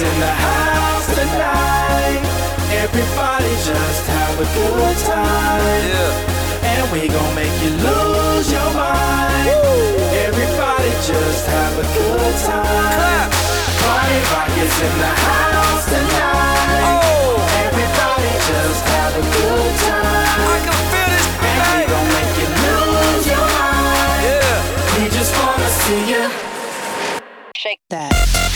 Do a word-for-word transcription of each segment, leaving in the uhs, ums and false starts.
is in the house tonight. Everybody just have a good time. Yeah. And we gon' make you lose your mind. Woo. Everybody just have a good time. Clap. Party rock is in the house tonight. Oh. Everybody just have a good time. I can feel this. And we gon' make you lose your mind. Yeah. We just wanna see you shake that.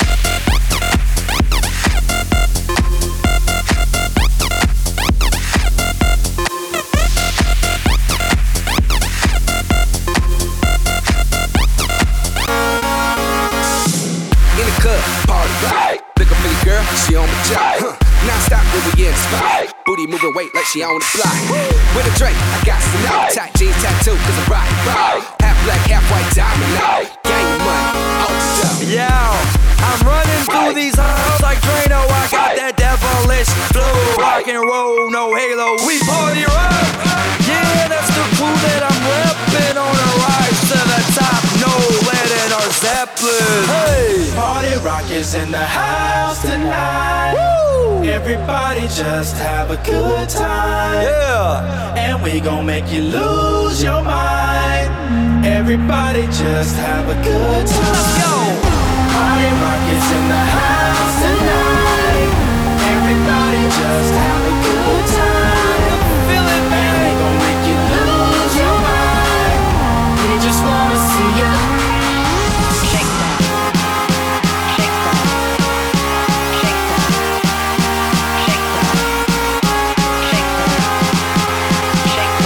She on the job, huh? Non-stop when we in the spot. Booty moving weight like she on the block. With a drink, I got some out. Tight jeans tattoo, cause I'm rock, rock. Half black, half white diamond now. Gang money, opened up. Yo, I'm running through these halls like Drano. I got that devilish flow. Rock and roll, no halo. We party rock. Yeah, that's the crew that I'm reppin' on a rise to the top. No lead in our Zeppelin. Hey, party rock is in the house tonight. Woo! Everybody just have a good time. Yeah. And we gon' make you lose your mind. Everybody just have a good time. Let's go. Party rock is in the house tonight. Everybody just have a good time. Feel it, man. And we gon' make you lose your mind. We just wanna see you shake that. Shake that. Shake that. Shake that. Shake that. Shake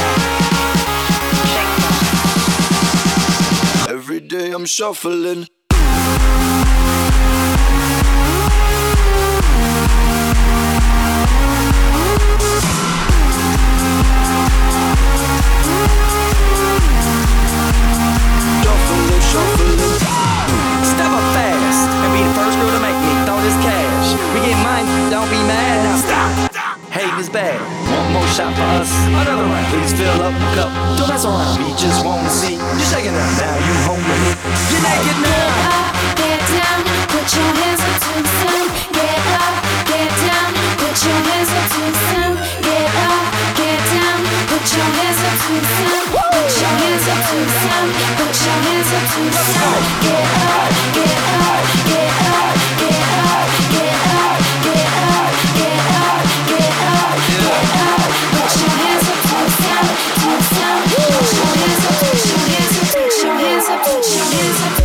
that. Shake that. Every day I'm shuffling. Step up fast and be the first girl to make me throw this cash. We get money, don't be mad now. Stop. Hating is bad. One more shot for us. Another round. Please fill up the cup. Don't mess around. We just wanna see you shaking up. Now you home with me. You're naked now. Get up, get down, put your hands up to the sun. Get up, get down, put your hands up to the sun. Get up, get down, put your hands up to the sun. Put your hands up to the sun. Put your hands up to the sun. Get up, get up, get up, get up, get up, get up, get up, get up, get up. Put your hands up to the sun, to the sun. Put your hands up, put your hands up, put your hands up, put your hands up.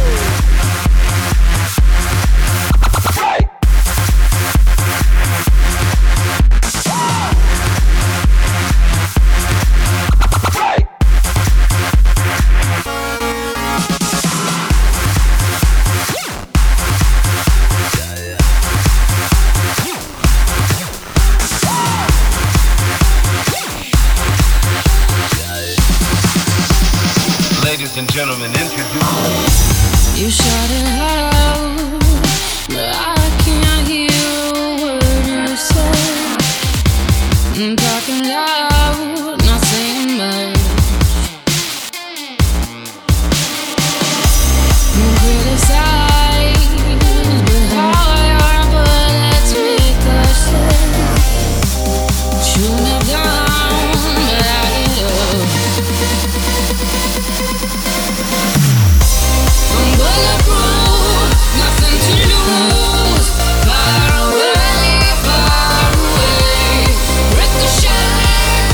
Ladies and gentlemen, introduce. You shut it out, but I can't hear a word you say. I'm talking loud, not saying much. You criticize, but how your bullets make us say. Shoot me down, but I get up. I'm bulletproof, nothing to lose. Far away, far away. Ricochet,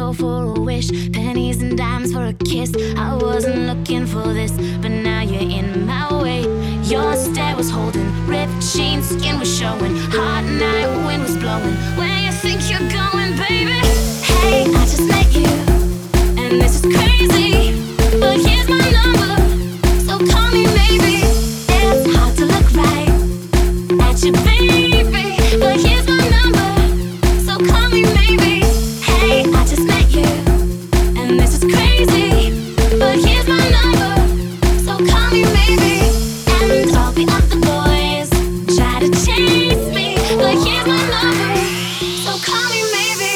dough for a wish, pennies and dimes for a kiss. I wasn't looking for this, but now you're in my way. Your stare was holding, ripped jeans, skin was showing. Hot night, wind was blowing. Where you think you're going, baby? Hey, I just met you, and this is crazy, but here's my number, so call me maybe. It's hard to look right at you, baby, but here's my number, so call me maybe. Hey, I just met you, and this is crazy, but here's my number, so call me maybe. And all the other boys try to chase me, but here's my number, so call me maybe.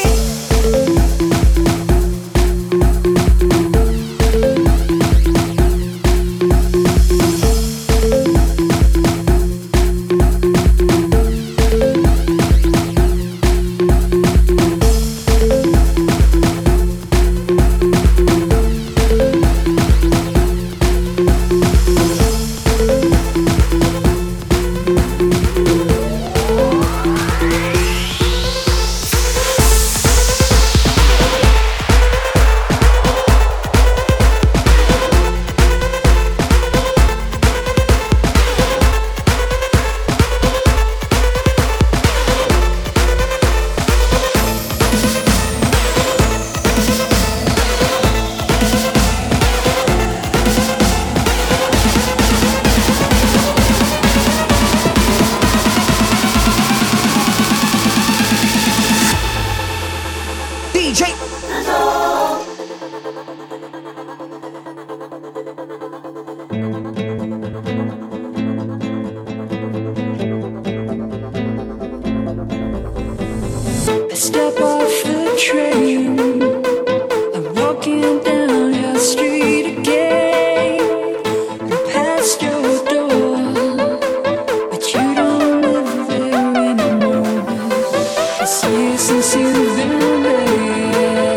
I step off the train, I'm walking down your street again, and past your door, but you don't live there anymore. It's years since you've been there,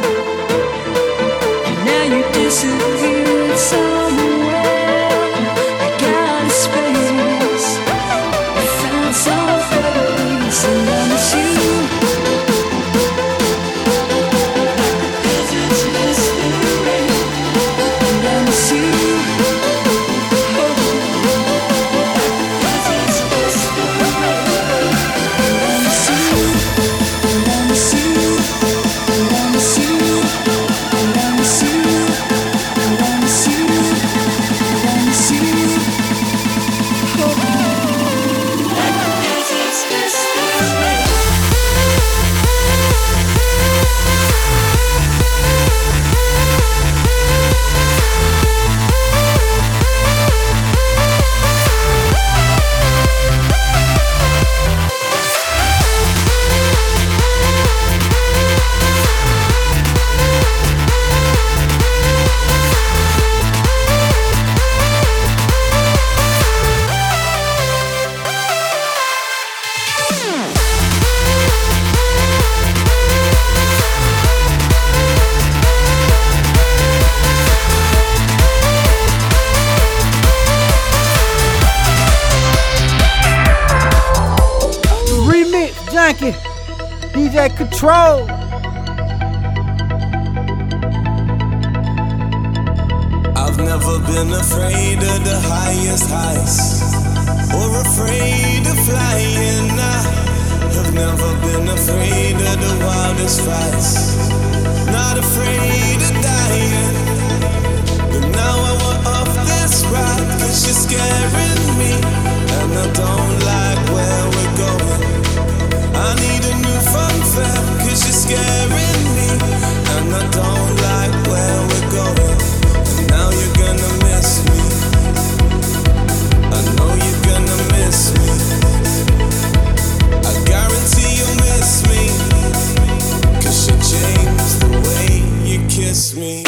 and now you disappeared somewhere. I got a space, I found some face, and I miss you. D J Control. I've never been afraid of the highest heights, or afraid of flying. I have never been afraid of the wildest fights, not afraid of dying. But now I want off this ride, cause you're scaring me, and I don't like where we're going. I need a new fun fair, cause you're scaring me, and I don't like where we're going. And now you're gonna miss me, I know you're gonna miss me, I guarantee you'll miss me, cause you changed the way you kiss me.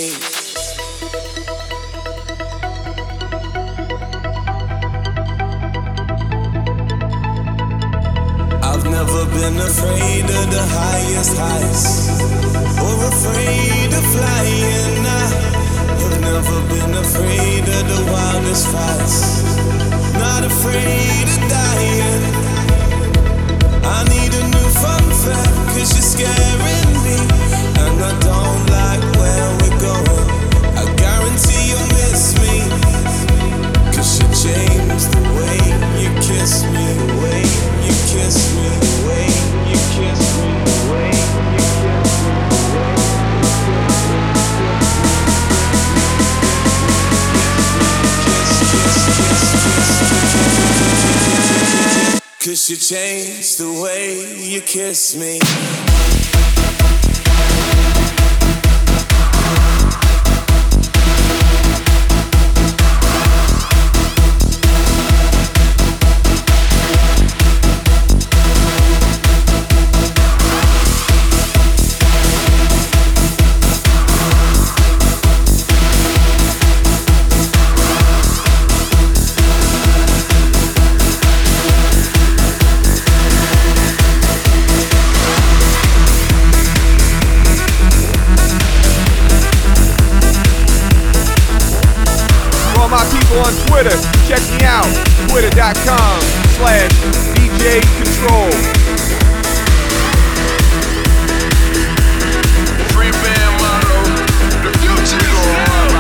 I've never been afraid of the highest heights or afraid of flying. I have never been afraid of the wildest fights, not afraid of dying. I need a new fun fact, cause you're scaring me, and I don't like where we're going. I guarantee you'll miss me, cause you changed the way you kiss me, the way you kiss me, the way you kiss me, the way you kiss me. Cause you changed the way you kiss me. On Twitter, check me out, twitter.com slash DJ Control. Free band motto, the future is now.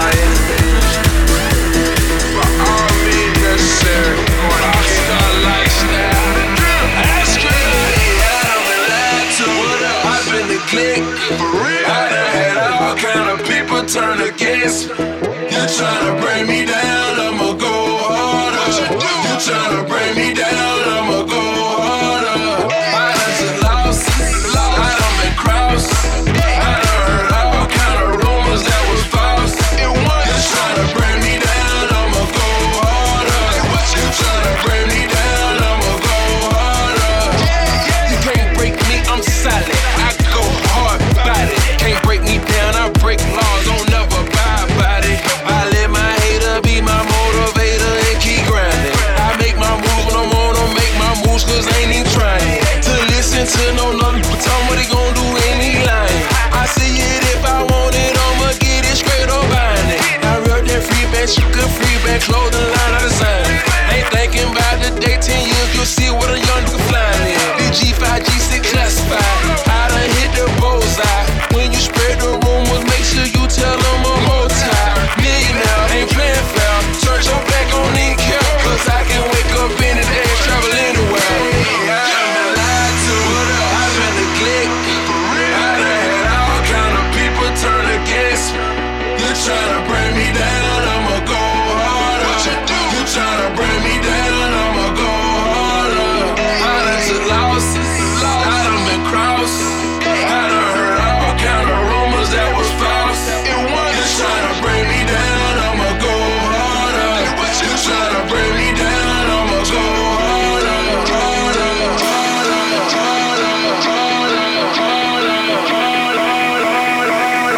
For all means necessary, rockstar lifestyle. Ask me, I done been lied to, I've been the click, for real. I done had all kind of people turn against me. You tryna bring me down, I'ma go harder. You tryna bring me down, I'ma go harder. I done took losses, I done been crossed. I done heard all kind of rumors that was false. You tryna bring me down, I'ma go harder. You tryna bring me down, I'ma go harder. You can't break me, I'm solid. I go hard body. Can't break me down, I break laws, don't never buy by it. I let my hater be my motivator and keep grinding. I make my moves when I'm on them, make my moves cause I ain't even trying to listen to no nothing but tell me what they gon' do, ain't he lying. I see it if I want it, I'ma get it straight up buying it. I wrote that free bag, she good free bag, clothing line I design. Ain't thinking about the day, ten years, you'll see what a young nigga flying in. The G five, G six classified, I done hit the bullseye. When you spread the rumors, make sure you tell them I'm more tired. Millionaire, ain't playing fair. Search your back on need care, cause I can wake up in the day and travel anywhere. I've been lied to, I've been neglected. I done had all kind of people turn against me. You tryna bring me down, I'ma go harder. You tryna bring me down, I'ma go harder. I done took losses, I done been crossed. I done heard all kind of rumors that was false. You tryna bring me down, I'ma go harder. You tryna bring me down, I'ma go harder. Harder, harder, harder, harder, harder, harder,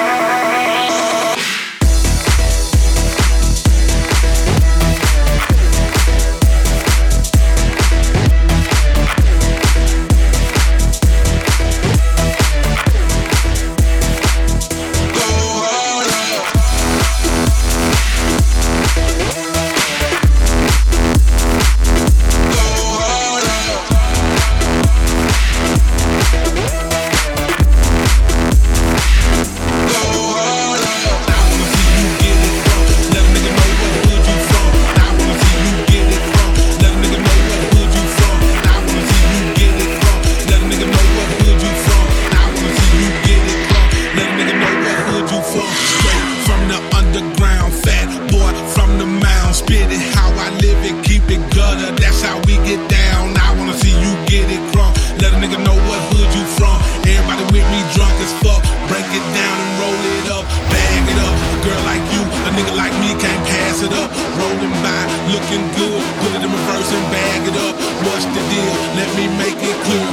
harder.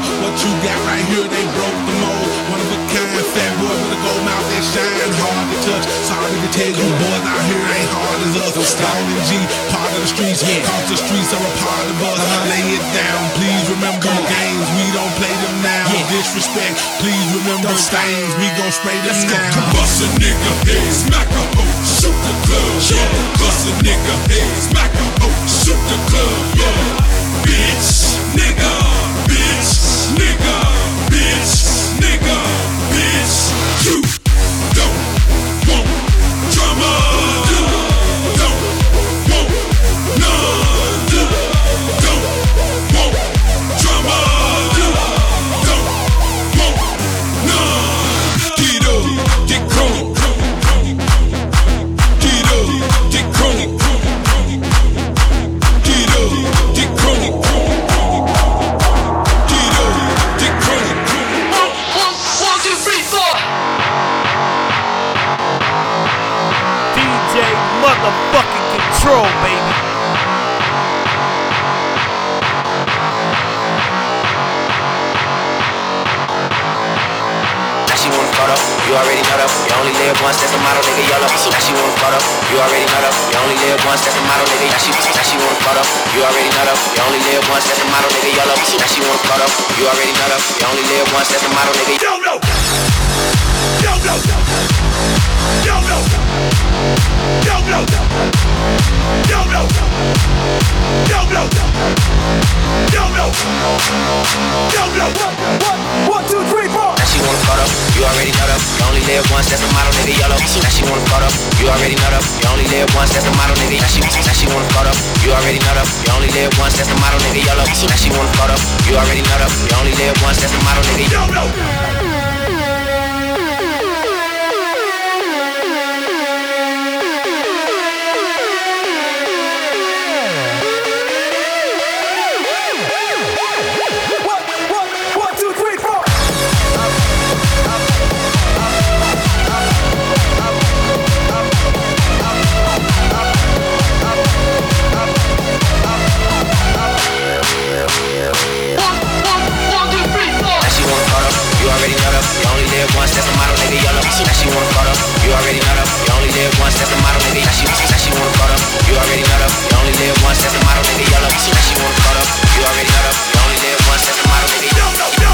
Shine hard to much. Sorry to tell you, boys out here ain't hard as us. Stone and G, part of the streets. Yeah. Cause the streets are a part of us. Uh-huh. Lay it down, please remember the games. We don't play them now. Yeah. Disrespect, please remember the stains. We gon' spray them Let's now. Go. Bust a nigga head, smack a hoe, shoot the club. Yeah. Bust a nigga head, smack a hoe, shoot the club. Yeah. Bitch, nigga, bitch, nigga, bitch, nigga, bitch. You don't want drama. You don't want none. You don't want drama. You don't want none. Get up, get crunk. Get up, get crunk. Get up, get crunk. Get up, get crunk. One, one, one, two, three, four. D J motherfucking Control, baby. Now she want a photo, you already know that. You only live once, that's a model, nigga, YOLO. Now she want a photo, you already know that. You only live once, that's a model, nigga. Now she, now she want a photo, you already know that. You only live once, that's a model, nigga, YOLO. Now she want a photo, you already know that. You only live once, that's a model, nigga. YOLO. YOLO. YOLO. YOLO. YOLO. YOLO. YOLO. YOLO. One, two, three, four. Now she want a photo, you already know that. You only live once, that's a model, nigga, YOLO. Now she want a photo, you already know that. You only live once, that's a model, nigga. Now she, now she want a photo, you already know that. You only live once, that's a model, nigga, YOLO. Now she want a photo, you already know that. You only live once, that's a model, nigga, YOLO. Once, that's a model, nigga, YOLO. Now she want a photo, you already know that. You only live once, that's a model, nigga. Now she, now she want a photo, you already know that. You only live once, that's a model, nigga, YOLO. Now she want a photo, you already know that. You only live once, that's a model, nigga, YOLO.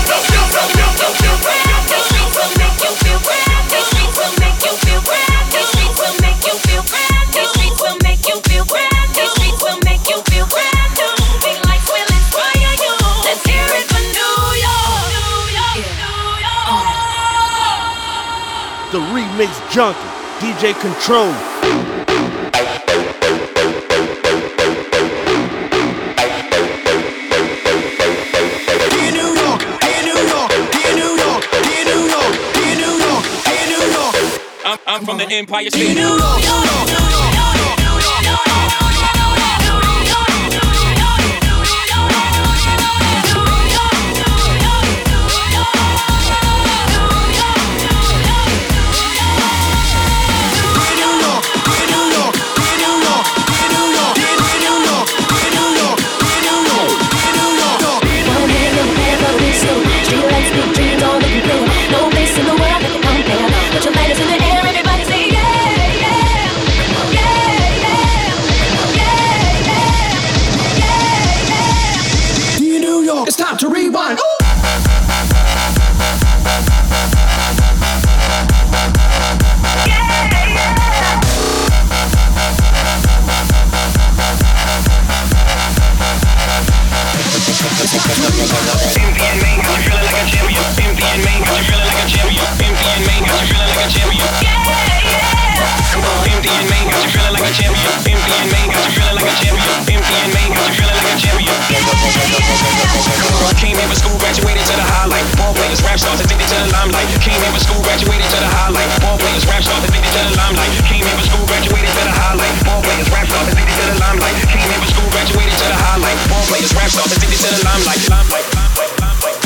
The remix junkie, D J Control. I'm, I'm from the Empire State. New York. It's time to rewind. Ooh. Champion man, cause you feeling like a champion. Champion man, cause you feeling like a champion. Champion man, cause you feeling like a champion. Come on, champion man, cause you feeling like a champion. Champion man, cause you feeling like a champion. Champion man, cause you feeling like a champion. Come on, came here for school, graduated to the highlight. Ball players, rap stars, addicted to the limelight. Came here for school, graduated to the highlight. Ball players, rap stars, addicted to the limelight. Came here for school, graduated to the highlight. Ball players, rap stars, addicted to the limelight. Came here for school, graduated to the highlight. Ball players, rap stars, addicted to the limelight. Limelight, limelight, limelight.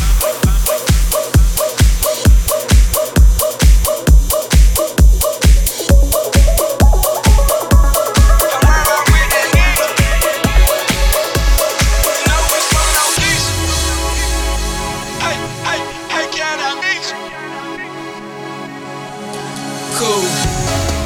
Cool.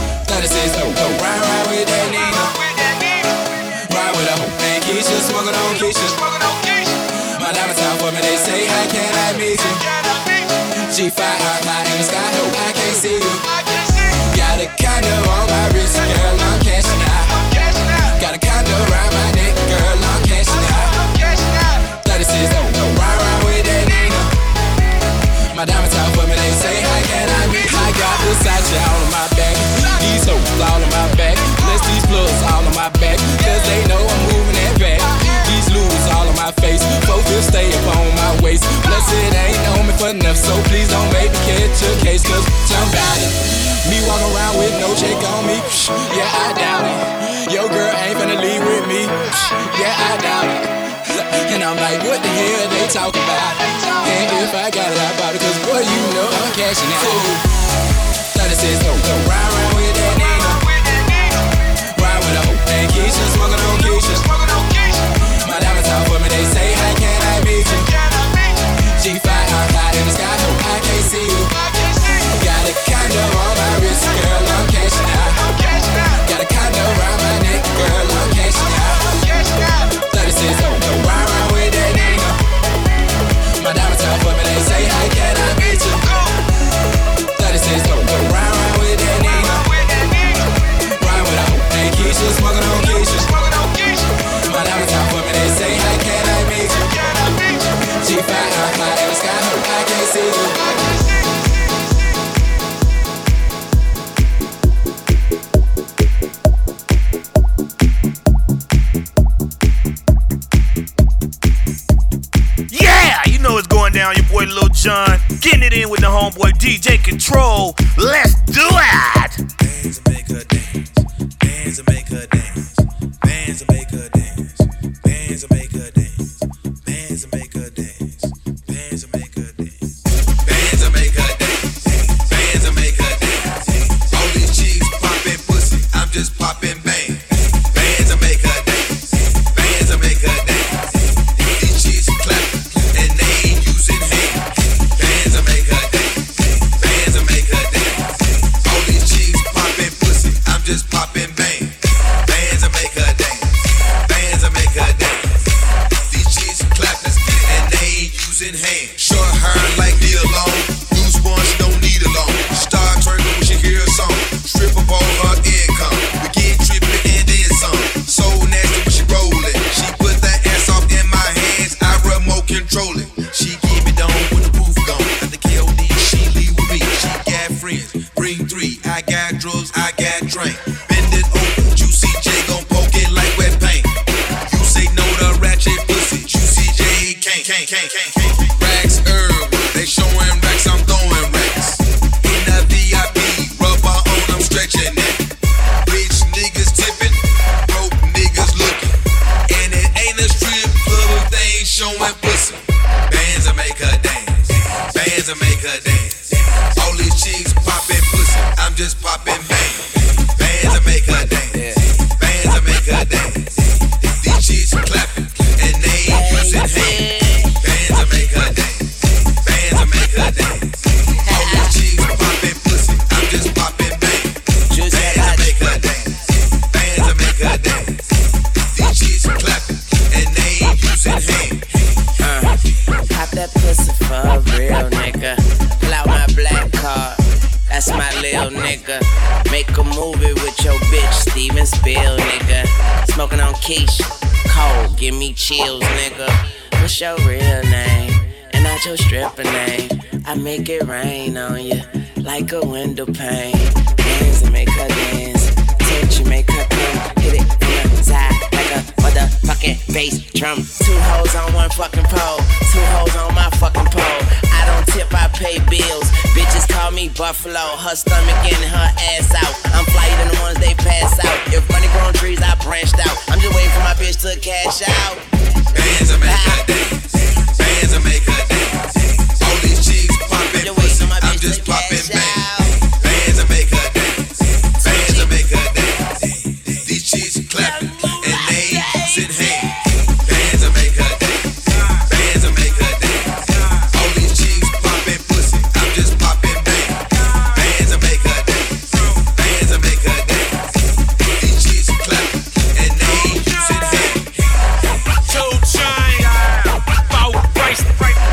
G five hot high in the sky, no, I can't see you. Got a condo on my wrist, girl, I'm cashing out. Got a condo around my neck, girl, I'm cashing out. thirty-six, no, ride around with that nigga. My diamonds out for me, they say, how can I meet? I got Versace all on my back, these hoes all on my back. Bless these plugs all on my back, cause they know I'm moving that back. These lures all on my face, focus stay up on my waist. Plus it ain't on me for enough, so please don't make me catch a case, cause I'm about it. Me walk around with no check on me, yeah, I doubt it. Your girl ain't finna leave with me, yeah, I doubt it. And I'm like, what the hell they talk about? And if I got it, I bought it, cause boy, you know I'm cashing out. thirty-six, no, no, ride around with that nigga. Ride with a hoe named Keisha, smoking on Keisha. My diamonds out for me, they say, how can I meet you? G five hot high in the sky, no, I can't see you. Got a condo on my wrist, girl, I'm cashing out. Got a condo around my neck, girl, I'm cashing out. thirty-six, no, no, ride around with that nigga. My diamonds out for me, they say, how can I meet you? thirty-six, no, no, ride around with that nigga. Ride with a hoe named Keisha, smoking on Keisha. My diamonds out for me, they say, how can I meet you? G five hot high in the sky, no, I can't see you. Yeah, you know what's going down, your boy Lil Jon. Getting it in with the homeboy D J Control. Let's do it! Bands and make her dance. Bands and make her dance. Bands and make her dance. Bands and make her dance. Bands and make her dance. Bands and make her dance. Bands and make her dance. Bands and make her dance. All these chicks popping pussy, I'm just popping bang. Bands and make her dance. Bands and make her dance. These chicks clapping and they ain't using hands. Bands and make her dance. Bands and make her dance. All these chicks popping pussy, I'm just popping bang. Bands and make her dance. Bands and make her dance. These chicks clapping and they ain't using hands. Short hair like Neil Long. Loose ones don't need a long. Start twerking when she hear a song. Strip up all her income. We get tripping and then some. So nasty when she rollin'. She put that ass off in my hands. I remote control it. She keep it down when the roof gone. At the K O D, she leave with me. She got friends. Bring three. I got drugs. I got drink. Bend it over. Juicy J gon' poke it like wet paint. You say no to ratchet pussy. Juicy J can't, can't, can't, can't, can't. Racks Herb. They showing racks. I'm throwing racks. In the V I P. Rubber on. I'm stretching it. Rich niggas tipping. Broke niggas looking. And it ain't a strip club if they ain't showing pussy. Bands that make her dance. Bands that make her dance. All these chicks popping pussy. I'm just popping bang. Bands that make her dance. Bands that make her dance. These chicks clapping and they ain't using hands. Bands that make her dance. Bands that make her dance. All these chicks popping pussy. I'm just popping bang. Bands that make her dance. Bands that make her dance. These chicks clapping and they ain't using hands. Pop that pussy for a real nigga. Pull out my black card, that's my lil nigga. Make a movie with your bitch, Steven Spiel, nigga. Smoking on Keisha, cold, give me chills, nigga. What's your real name? And not your stripper name. I make it rain on you like a window pane. Dance and make her dance. Touch you, make her come. Hit it from the side like a motherfucking bass drum. Two hoes on one fucking pole. Two hoes on my fucking pole. I don't tip, I pay bills. Bitches call me Buffalo. Her stomach in, her ass out. I'm flyer than the ones they pass out. If money grown trees, I branched out. I'm just waiting for my bitch to cash out. Bands that make her dance. Bands that make her dance. All these chicks popping pussy. I'm just popping bang. Bands that make her dance. Bands that make her dance. These chicks clapping and they ain't using hands. Bands that make her dance. Bands that make her dance. All these chicks popping pussy. I'm just popping bang. Bands that make her dance. Bands that make her dance. These chicks clapping and they ain't using hands. Two chain, four bracelet,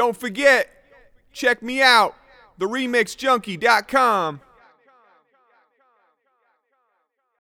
Don't forget, check me out, the remix junkie dot com.